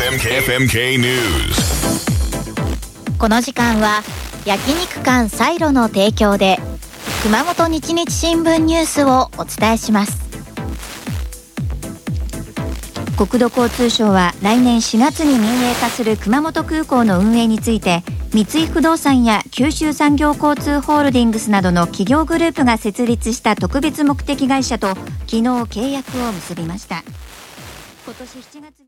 FMK News。 この時間は焼肉館サイロの提供で熊本日日新聞ニュースをお伝えします。 国土交通省は来年4月に民営化する熊本空港の運営について、三井不動産や九州産業交通ホールディングスなどの企業グループが設立した特別目的会社と昨日契約を結びました。今年7月